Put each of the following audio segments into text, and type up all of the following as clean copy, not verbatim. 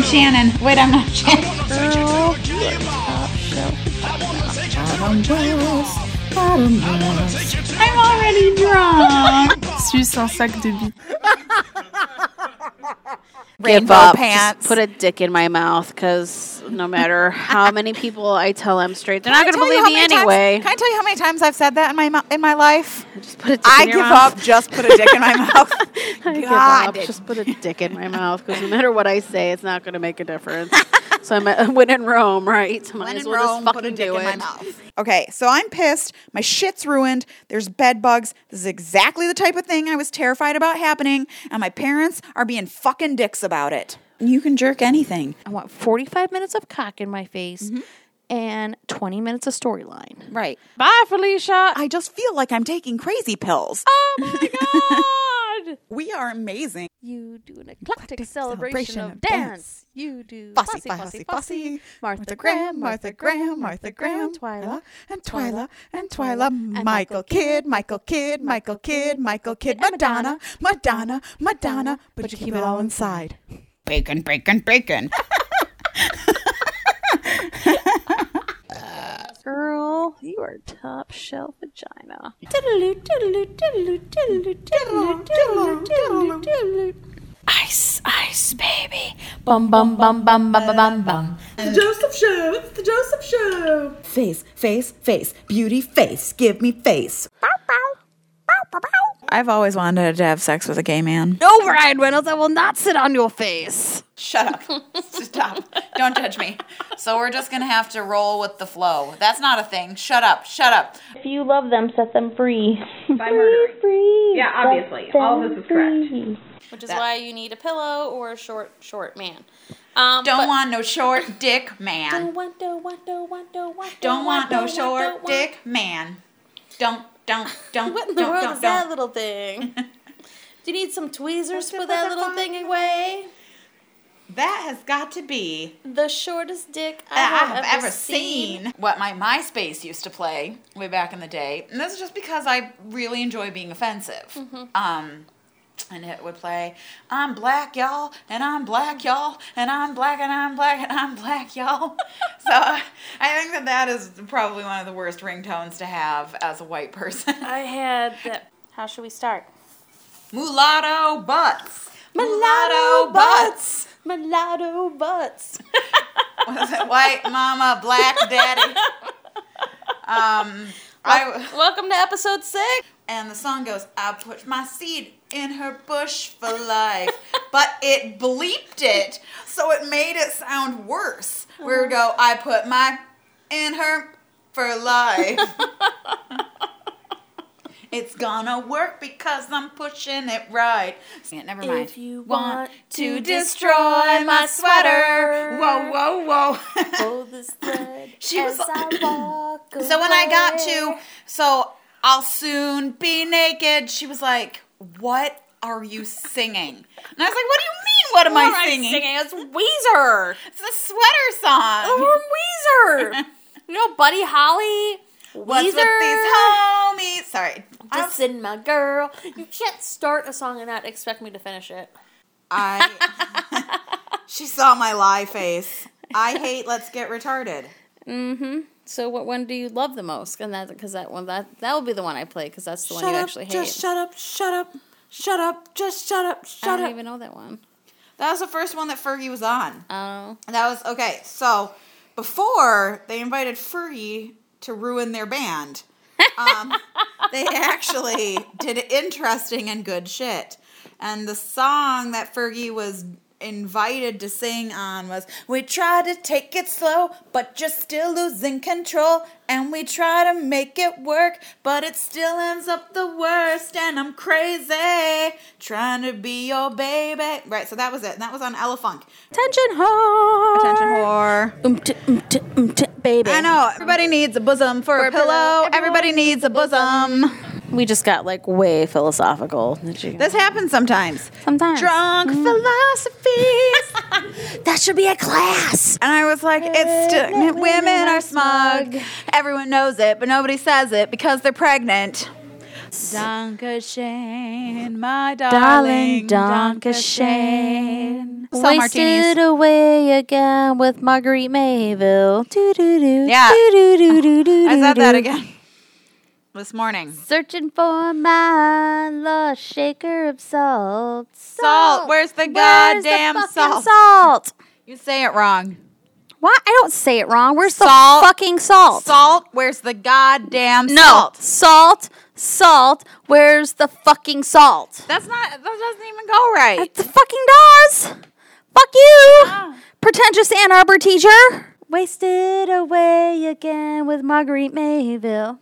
I'm Shannon. Wait, I'm not Shannon. Girl, you are top shelf. I'm already drunk. Suce un sac de billes. Give up. Just put a dick in my mouth, because no matter how many people I tell I'm straight, they're not going to believe me anyway. Can I tell you how many times I've said that in my life? Just put a dick in your mouth. I give up. Just put a dick in my mouth. I give up. Just put a dick in my mouth, because no matter what I say, it's not going to make a difference. So when in Rome, right? So might as well just fucking put a dick do in my it. mouth. Okay, so I'm pissed. My shit's ruined. There's bed bugs. This is exactly the type of thing I was terrified about happening, and my parents are being fucking dicks about it. You can jerk anything. I want 45 minutes of cock in my face and 20 minutes of storyline. Right. Bye, Felicia. I just feel like I'm taking crazy pills. Oh, my God. We are amazing. You do an eclectic celebration of dance. You do Fussy. Martha Graham, Twyla, and Twyla, Michael Kidd, Madonna, but you keep it all inside. Bacon. Girl, you are top shelf vagina. Ice, baby. Bum, bum, bum, bum, bum, bum, bum. It's the Joseph Show. Face, beauty face, give me face. I've always wanted to have sex with a gay man. No, Ryan Reynolds, I will not sit on your face. Shut up. Stop. Don't judge me. So we're just going to have to roll with the flow. That's not a thing. Shut up. If you love them, set them free. By murdering. Free. Yeah, obviously. All of this is correct. Which is why you need a pillow or a short man. Don't want no short dick man. Don't want no short dick man. Don't. What in the world is that little thing? Do you need some tweezers to put that little thing away? That has got to be the shortest dick I have ever seen. What my MySpace used to play way back in the day. And this is just because I really enjoy being offensive. And it would play, I'm black, y'all, and I'm black, y'all, and I'm black, and I'm black, and I'm black, y'all. So I think that is probably one of the worst ringtones to have as a white person. I had that. How should we start? Mulatto butts. Mulatto butts. Mulatto butts. What is it? White mama, black daddy. Welcome to episode 6. And the song goes, I put my seed in her bush for life. But it bleeped it, so it made it sound worse. We would go, I put my in her for life. It's gonna work because I'm pushing it right. Never mind. If you want to destroy my sweater. Whoa. Hold this thread She was as I walk away. So when I got to, I'll soon be naked, she was like, what are you singing? And I was like, what do you mean, what am I singing? It's Weezer. It's a sweater song. Oh, from Weezer. You know Buddy Holly? What's Weezer? with these homies? Sorry. Listen, my girl. You can't start a song and not expect me to finish it. She saw my lie face. I hate Let's Get Retarded. Mm-hmm. So what one do you love the most? And because that will be the one I play, because that's the one you actually hate. Just shut up, just shut up. I don't even know that one. That was the first one that Fergie was on. Oh. And that was, okay, so before they invited Fergie to ruin their band, they actually did interesting and good shit. And the song that Fergie was invited to sing on was, we try to take it slow, but you're still losing control, and we try to make it work, but it still ends up the worst, and I'm crazy trying to be your baby. Right, so that was it, and that was on Ella Funk. Attention whore. Baby. I know, everybody needs a bosom for a pillow. Everybody needs a bosom. We just got way philosophical. This happens sometimes. Drunk philosophies. That should be a class. And I was like, women are smug. Everyone knows it, but nobody says it because they're pregnant. Dankeschön, my darling. Dankeschön. So Wasted martinis. away again with Marguerite Mayville. Do-do-do, Yeah. do-do-do-do-do-do. I said that again this morning. Searching for my lost shaker of salt. Salt. Where's the goddamn fucking salt? salt? You say it wrong. What? I don't say it wrong. Where's Salt. the fucking salt? Salt. Where's the goddamn No. salt? Salt. Where's the fucking salt? That doesn't even go right. It fucking does. Fuck you. Ah. Pretentious Ann Arbor teacher. Wasted away again with Marguerite Mayville.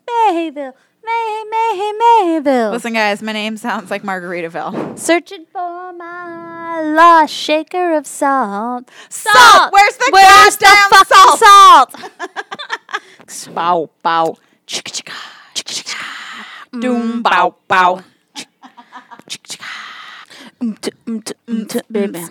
Mayville. Listen, guys, my name sounds like Margaritaville. Searching for my lost shaker of salt. Salt! Where's the goddamn fucking salt? Bow, bow. Chicka, chicka. Chicka, chicka. Doom, bow, bow. Baby.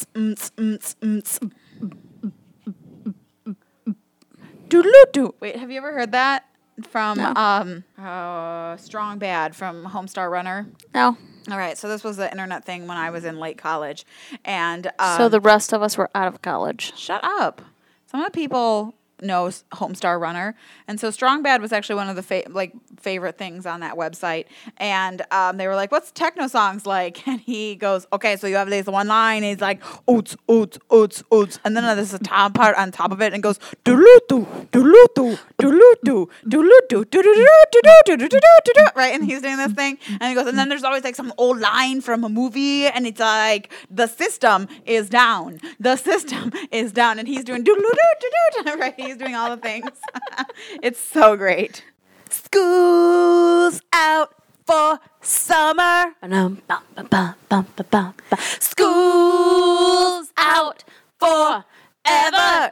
Doodle-doo. Wait, have you ever heard that from Strong Bad from Homestar Runner? No. All right, so this was the internet thing when I was in late college, and So the rest of us were out of college. shut up. Some of the people know Homestar Runner, and so Strong Bad was actually one of the favorite things on that website. And they were like, "What's techno songs like?" And he goes, "Okay, so you have this one line. And he's like, oots, oots, oots, oots, and then there's a top part on top of it, and it goes doodle-doo, doodle-doo, doodle-doo, doodle-doo, doodle-doo, right? And he's doing this thing, and he goes, and then there's always like some old line from a movie, and it's like, the system is down, the system is down, and he's doing doodle-doo, right? He's doing all the things. It's so great. School's out for summer. School's out forever.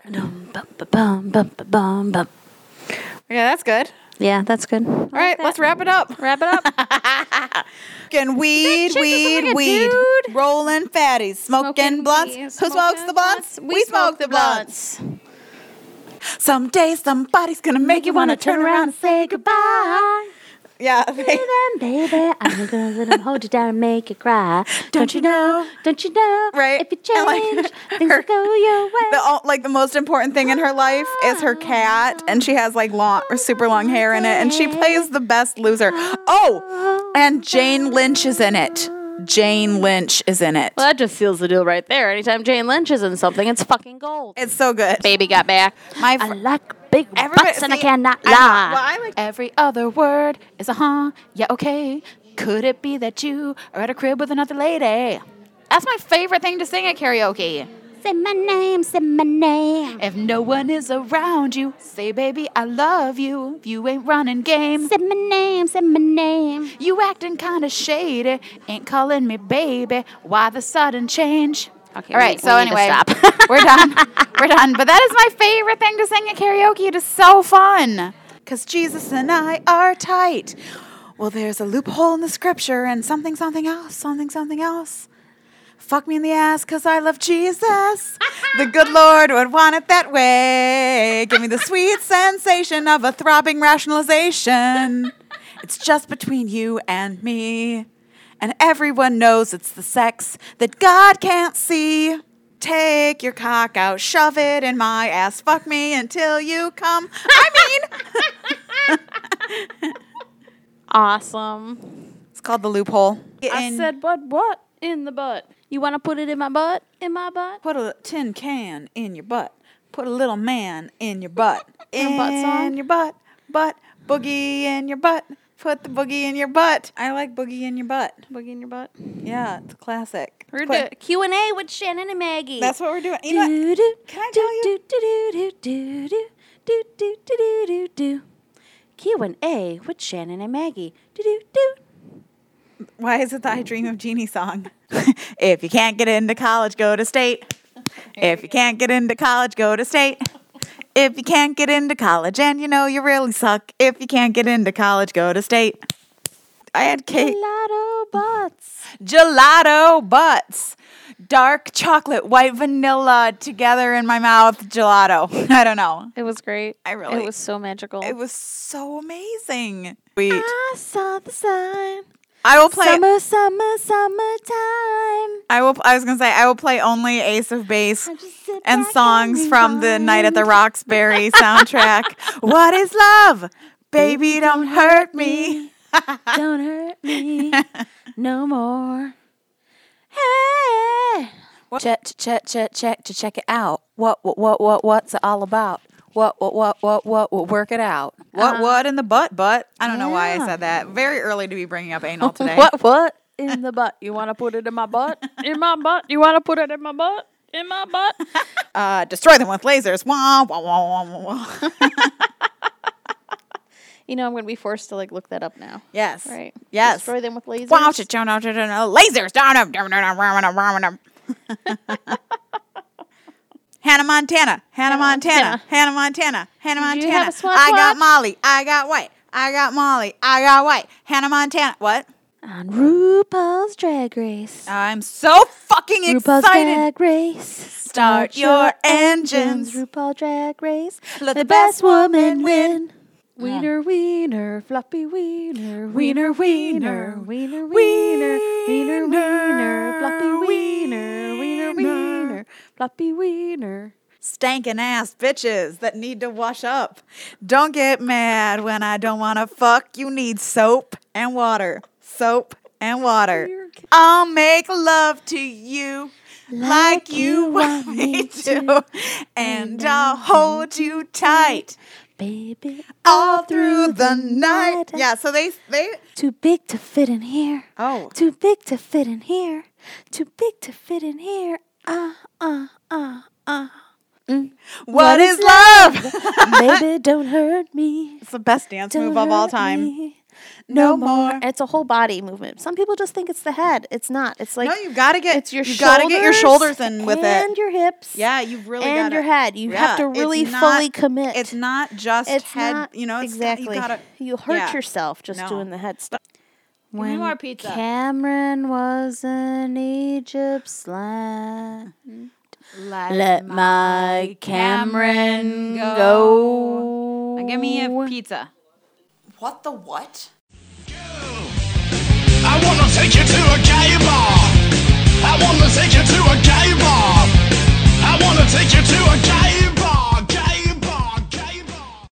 Yeah, that's good. Yeah, that's good. All right, let's wrap it up. Wrap it up. Fucking weed, chick is like a weed. dude. Rolling fatties, smoking blunts. Who smokes the blunts? We smoke the blunts. Someday somebody's gonna make you wanna turn around and say goodbye. Yeah. Baby, I'm gonna let him hold you down and make you cry. Don't you know? Don't you know? Right. If you And, like, change, things will go your way. The most important thing in her life is her cat, and she has like long or super long hair in it, and she plays the best loser. Oh, and Jane Lynch is in it. Jane Lynch is in it. Well, that just seals the deal right there. Anytime Jane Lynch is in something, it's fucking gold. It's so good. Baby got back. My I like big Everybody- butts and I see, cannot I know. lie. Well, I like every other word is a huh. Yeah, okay. Could it be that you are at a crib with another lady? That's my favorite thing to sing at karaoke. Say my name, say my name. If no one is around you, say, baby, I love you. If you ain't running game, Say my name, say my name. you acting kind of shady. Ain't calling me baby. Why the sudden change? Okay, All right, we so need to anyway, stop. we're done. We're done. But that is my favorite thing to sing at karaoke. It is so fun. Because Jesus and I are tight. Well, there's a loophole in the scripture and something else, something else. Fuck me in the ass because I love Jesus. The good Lord would want it that way. Give me the sweet sensation of a throbbing rationalization. It's just between you and me. And everyone knows it's the sex that God can't see. Take your cock out, shove it in my ass, fuck me until you come. Awesome. It's called the loophole. I said, what? In the butt. You want to put it in my butt? In my butt? Put a tin can in your butt. Put a little man in your butt. A butt song? In your butt. Butt. Boogie in your butt. Put the boogie in your butt. I like boogie in your butt. Boogie in your butt. Yeah, it's a classic. We're doing Q&A with Shannon and Maggie. That's what we're doing. You know what? Can I tell you? Q&A with Shannon and Maggie. Why is it the I Dream of Jeannie song? If you can't get into college, go to state. If you can't get into college, go to state. If you can't get into college and you know you really suck. If you can't get into college, go to state. Gelato butts. Gelato butts. Dark chocolate, white vanilla together in my mouth. Gelato. I don't know. It was great. It was so magical. It was so amazing. Sweet. I saw the sign. I will play. Summertime. I was gonna say I will play only Ace of Base and songs from the Night at the Roxbury soundtrack. What is love, baby? Don't hurt me. Don't hurt me no more. Hey. Check it out. What's it all about? What, work it out. What in the butt? I don't know why I said that. Very early to be bringing up anal today. What in the butt? You want to put it in my butt? In my butt? You want to put it in my butt? In my butt? Destroy them with lasers. Wah, wah, wah, wah, wah. You know, I'm going to be forced to, look that up now. Yes. Right. Yes. Destroy them with lasers. Wow, lasers. Hannah Montana. Did you have a Swatch I got watch? Molly. I got white. I got Molly. I got white. Hannah Montana. What? On RuPaul's Drag Race. I'm so fucking RuPaul's excited. Drag Race. Start your engines. RuPaul Drag Race. Let The best woman win. Wiener, wiener, floppy wiener, wiener, wiener, wiener, wiener, wiener, wiener, floppy wiener, wiener, wiener, floppy wiener. Stankin' ass bitches that need to wash up. Don't get mad when I don't want to fuck. You need soap and water. Soap and water. I'll make love to you like you want me to. And I'll hold you tight. Baby, All through the night. Yeah, so they too big to fit in here. Oh. Too big to fit in here. Too big to fit in here. What is love? Baby, don't hurt me. It's the best dance Don't move of all hurt time. me No no more. more. It's a whole body movement. Some people just think it's the head. It's not. It's like No, you gotta get it's your you gotta get your shoulders in with and it. your hips. Yeah, you've really and gotta your head. You have to it's really not- fully commit. It's not just It's head. not You know, it's exactly. You gotta. You hurt yeah. yourself just No. doing the head stuff. me more pizza. Cameron was in Egypt slant. Let my Cameron go. Give me a pizza. What the what? I wanna take you to